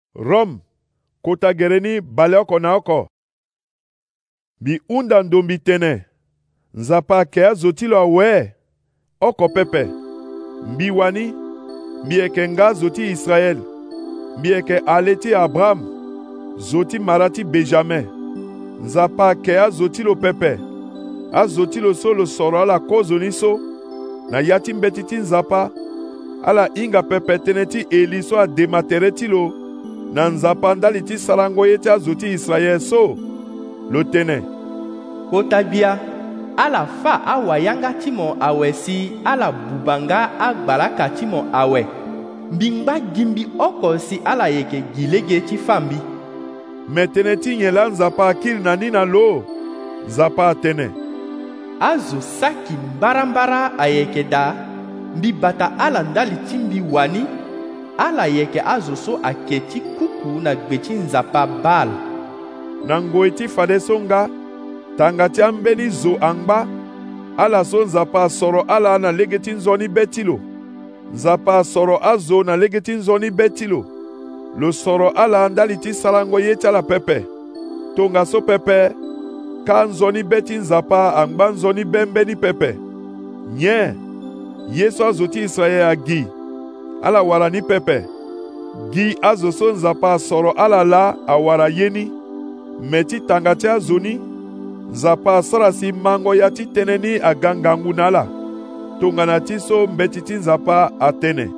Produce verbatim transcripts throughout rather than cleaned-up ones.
Rome, kota gereni bale oko na oko. Bi unda ndombi tene, nzapa kea zotilo awe, oko pepe. Mbi wani, mbi eke nga zoti Israel, mbi eke aleti Abraham, zoti marati Benjamin. Nzapa kea zotilo pepe, a zotilo solo soro ala kozo niso, na yati mbetiti nzapa, ala inga pepe teneti eliso a demateretilo, na nzapa ndaliti sarango yeti a zoti Israel so, lo tene. Kota bia, ala fa awa yanga timo awe si ala bubanga agbalaka timo awe. Mbingba gimbi oko si ala yeke gilege ti fambi. Meteneti nyela nzapa akiri na nina lo, nzapa atene. Azo saki mbarambara ayeke da, mbi bata ala ndali timbi wani, ala yeke azo so aketi kuku na gbeti nzapa bal. Nango eti fade songa, tangati ambeni zo angba, ala so nzapa soro ala na legeti nzoni betilo. Nzapa soro azo na legeti nzoni betilo. Lo soro ala ndaliti salango yeti ala pepe. Tonga so pepe, ka nzoni beti nzapa angba nzoni bembeni pepe. Nye, yeso azoti Israel agi, ala warani pepe. Gi azo so nzapa soro ala la awara yeni. Meti tangati azoni, nzapa sarasi mango yati teneni agangangu nala. Tonganati so mbetiti nzapa atene.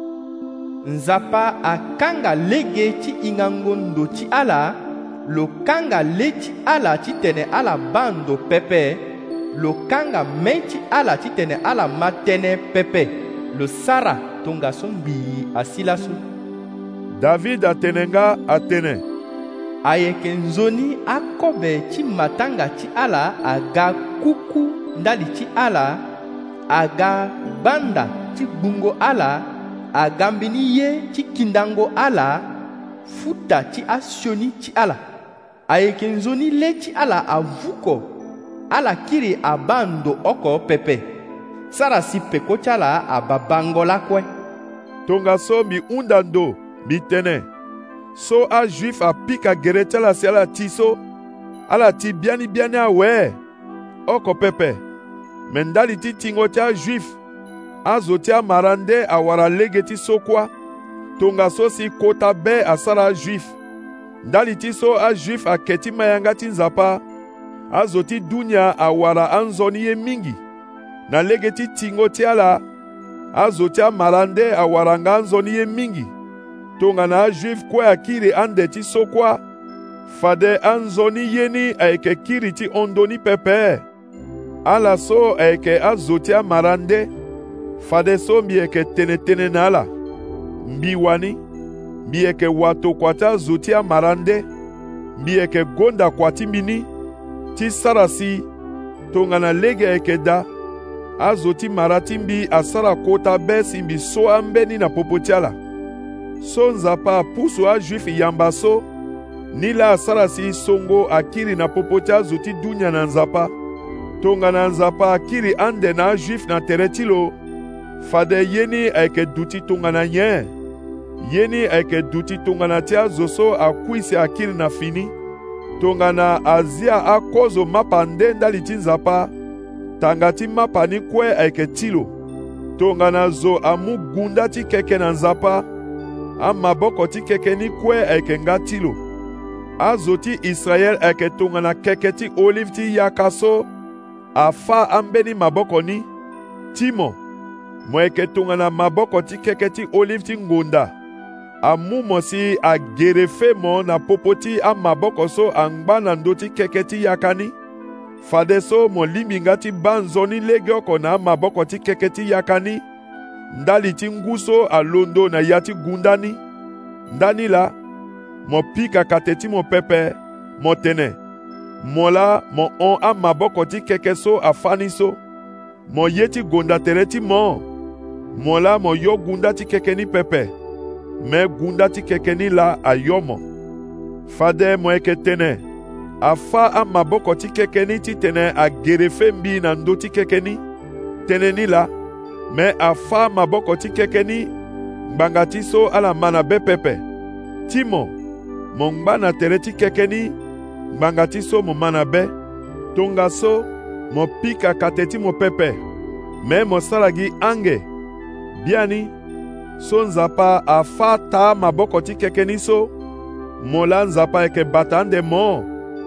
Nzapa akanga lege ti ingangondo ti ala, lo kanga le ti ala ti tene ala bando pepe, lo kanga me ti ala ti tene ala matene pepe, lo sara tonga so mbi asila so. David atenenga atene. Ayeke nzoni akobe ti matanga ti ala aga kuku ndali ti ala, aga banda ti gbungo ala, agambini ye ti kindango ala, futa ti asioni ti ala. Ayeke nzoni le ti ala avuko, ala kiri abando oko pepe. Sara si peko ti ala ababango lakue. Tonga so mi undando, mi tene. So a juif a pika gere ti ala si ala ti so, ala ti biani biani awe, oko pepe. Mendali ti tingo ti a juif, azo ti a marande awara lege ti so kwa. Tonga so si kota be asara juif. Ndali ti so a juif a keti mayanga ti nzapa, azo ti dunia awara anzoni ye mingi. Na lege ti tingo ti ala, azo ti a marande awara nga anzoni ye mingi. Tonga na a juif kwe akiri ande ti so kwa, fade anzoni yeni aeke kiri ti ondoni pepe. Ala so aeke azo ti a marande, fade so mbi eke tene tene na ala. Mbi wani, mbi eke wato kwa ti azo ti a marande, mbi eke gonda kwa ti mini, ti sarasi, tonga na lege eke da, azo ti marati mbi asara kota besi mbi so ambeni na popo ti ala. So nzapa pusu a juif yamba so, nila asarasi songo akiri na popo ti azo ti dunia na nzapa. Tonga na nzapa akiri ande na juif na teretilo, fade yeni aeke duti tonga na nye. Yeni aeke duti tonga na ti azo so akuisi akiri na fini. Tonga na azia akozo mapa nde ndali ti nzapa, tanga ti mapa ni kue aeke tilo. Tonga na zo amu gunda ti keke na nzapa, a maboko ti keke ni kue aeke nga tilo. Azo ti Israel aeke tonga na keke ti olive ti yaka so, afa ambeni maboko ni, timo, mo eke tonga na maboko ti keke ti olive ti ngonda. Amu mo si a gerefe mo na popo ti a maboko so angba na ndo ti keke ti yakani. Fade so mo limbinga ti banzoni lege oko na maboko ti keke ti yakani. Ndali ti nguso alondo na ya ti gundani. Ndani la, mo pika kate ti mo pepe, mo tene. Mo la, mo on a maboko ti keke so afani so. Mo ye ti gonda tere ti mo. Mo la, mo yo gunda ti keke ni pepe. Me gunda ti keke ni la ayomo. Fade mo eke tene. Afa a maboko ti keke ni ti tene a gerefe mbi na ndo ti keke ni. Tene ni la, me afa maboko ti keke ni, mbanga ti so ala mana be pepe. Timo, mo ngba na tere ti keke ni ngbanga ti so mo ma na be. Tonga so mo pika kate ti mo pepe. Me mo sara gi ange. Biani so nzapa afa taa maboko ti keke ni so. Mo la nzapa yeke bata ande mo.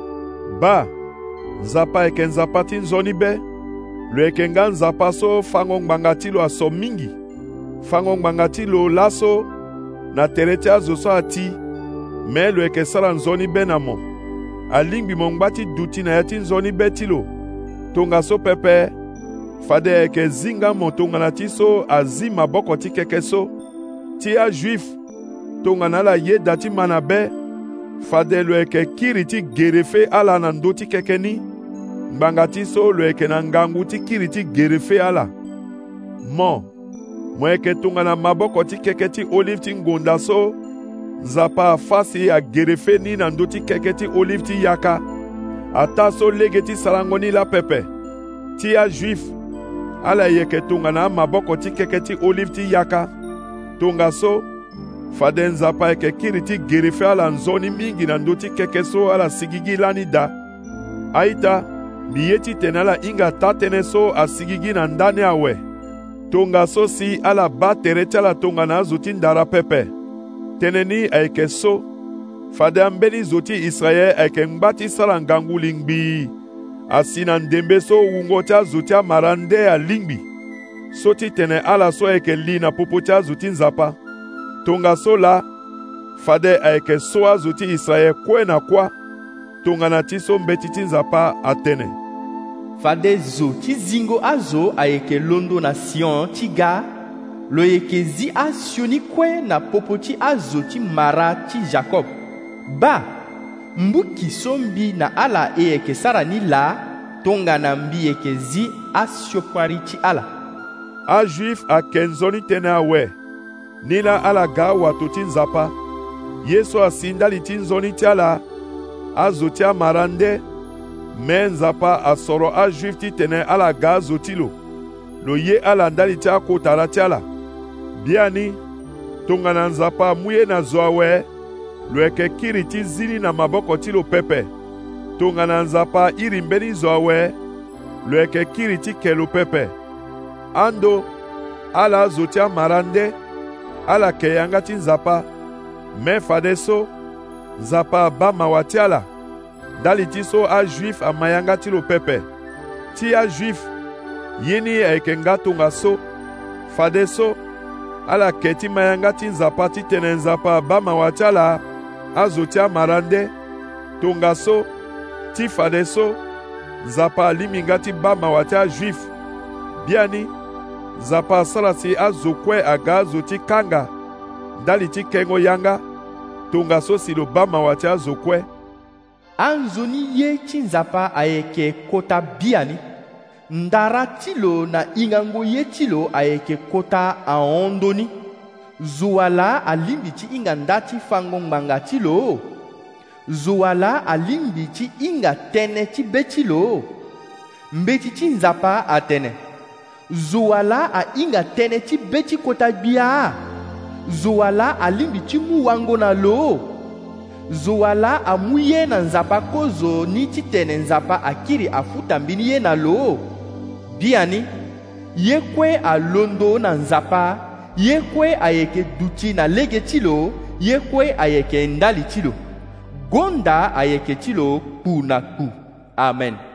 Ba nzapa yeke nzapa ti nzoni be. Lo yeke nga nzapa so fango ngbanga ti lo aso mingi. Fango ngbanga ti lo laso na tere ti azo so ati. Me lo yeke sara nzoni be na mo. Alingbi mo ngba ti duti na ya ti nzoni be ti lo. Tonga so pepe. Fade yeke zinga mo tongana ti so azi maboko ti keke so. Ti a juif tongana la ye da ti mana be. Fade lo yeke kiri ti gerefe ala na ndo ti keke ni. Ngbanga ti so lo yeke na ngangu ti kiri ti gerefe ala. Mo mo yeke tongana maboko ti keke ti olive ti ngonda so. Nzapa afasi a gerefe ni na ndo ti keke ti olive ti yaka. Ata so lege ti sarangoni la pepe. Ti a juif ala yeke tongana maboko ti keke ti olive ti yaka. Tonga so fade nzapa yeke kiri ti gerefe ala nzoni mingi na ndo ti keke so ala sigigi lani da. Aita biye ti tene ala hinga ta tënë so asigigi na ndani awe. Tonga so si ala ba tere ti ala tongana azo ti ndara pepe. Tene ni ayeke so fade ambeni zo ti Israel ayeke ngba ti sara ngangu lingbi. Asi na ndembe so wungo ti azo ti amara nde alingbi. So ti tene ala so ayeke li na popo ti azo ti nzapa. Tonga so la fade ayeke so azo ti Israel kue na kwa. Tongana ti so mbeti ti nzapa atene. Fade zo ti zingo azo ayeke londo na Sion ti ga. Lo yeke zi asioni kue na popo ti azo ti mara ti Jacob. Ba mbuki so mbi na ala e yeke sara ni la. Tongana mbi yeke zi asiopari ti ala. A juif ayeke nzoni tënë awe. Ni la ala ga wato ti nzapa. Ye so asi ndali ti nzoni ti ala azo ti amara nde. Me nzapa asoro a juif ti tene ala ga azo ti lo. Lo ye ala ndali ti akotara ti ala. Biani tongana nzapa mu ye na zo awe. Lo yeke kiri ti zini na maboko ti lo pepe. Tongana nzapa iri mbeni zo awe. Lo yeke kiri ti ke lo pepe. Ando ala azo ti amara nde. Ala ke yanga ti nzapa. Me fade so nzapa ba mawa ti ala. Ndali ti so a juif amayanga ti lo pepe. Ti a juif ye ni ayeke nga tonga so. Fade so ala ke ti mayanga ti nzapa ti tene nzapa ba mawa ti ala azo ti amara nde. Tonga so ti fade so nzapa aliminga ti ba mawa ti a juif. Biani nzapa asara si azo kue aga azo ti kanga ndali ti kengo yanga. Tonga so si lo ba mawa ti azo kue. Anzoni ye ti nzapa ayeke kota biani. Ndara ti lo na ingango ye ti lo ayeke kota ahondo ni. Zo ala alimbi ti hinga nda ti fango ngbanga ti lo. Zo ala alimbi ti hinga tënë ti be ti lo. Mbeti ti nzapa atene. Zo ala ahinga tënë ti be ti kota gbia. Zo ala alimbi ti mu wango na lo. Zo ala amu ye na nzapa kozo ni ti tene nzapa akiri afuta mbini ye na lo. Biani ye kue alondo na nzapa. Ye kue ayeke duti na lege ti lo. Ye kue ayeke ndali ti lo. Gonda ayeke ti lo kpu na kpu. Amen.